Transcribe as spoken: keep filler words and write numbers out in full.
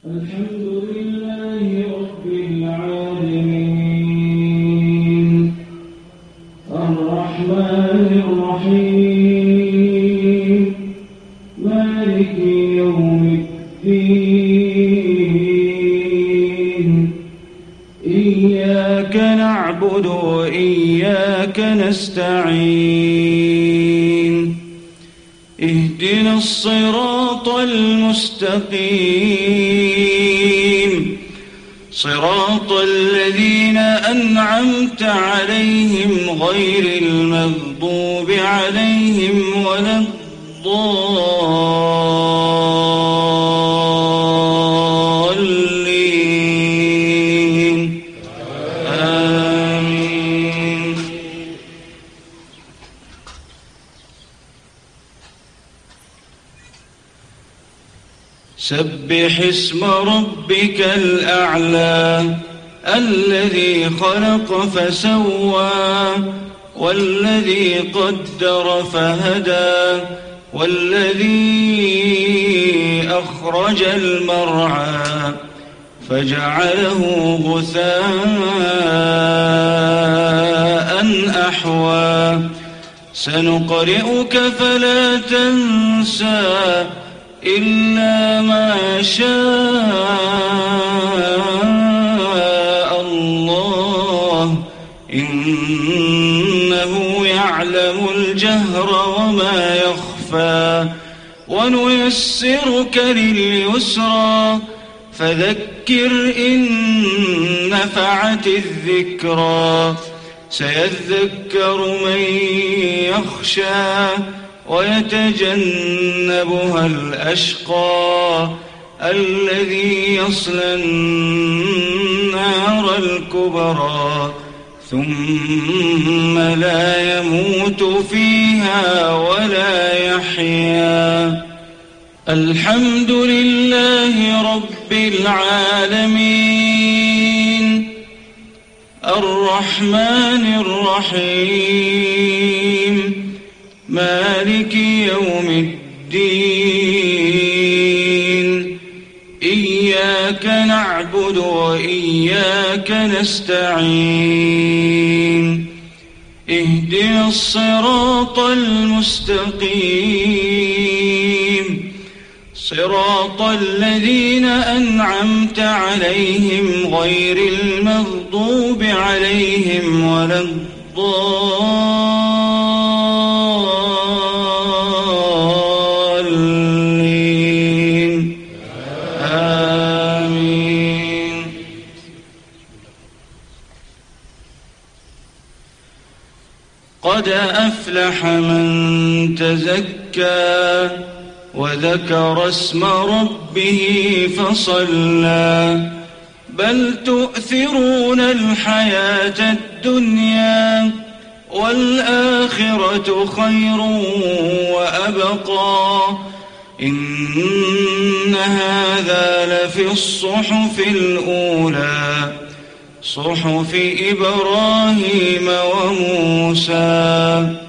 الحمد لله رب العالمين الرحمن الرحيم مالك يوم الدين إياك نعبد وإياك نستعين اهدنا الصراط المستقيم صراط الذين أنعمت عليهم غير المغضوب عليهم ولا الضالين آمين. سبح اسم ربك الأعلى الذي خلق فسوى والذي قدر فهدى والذي أخرج المرعى فجعله غثاء أحوى سنقرئك فلا تنسى إلا ما شاء الله إنه يعلم الجهر وما يخفى ونيسرك لليسرى فذكر إن نفعت الذكرى سيذكر من يخشى ويتجنبها الأشقى الذي يصلى النار الكبرى ثم لا يموت فيها ولا يحيا. الحمد لله رب العالمين الرحمن الرحيم مالك يوم الدين إياك نعبد وإياك نستعين اهدنا الصراط المستقيم صراط الذين أنعمت عليهم غير المغضوب عليهم ولا الضالين آمين. قد أفلح من تزكى وذكر اسم ربه فصلى بل تؤثرون الحياة الدنيا والآخرة خير وأبقى إن هذا لفي الصحف الأولى صحف إبراهيم وموسى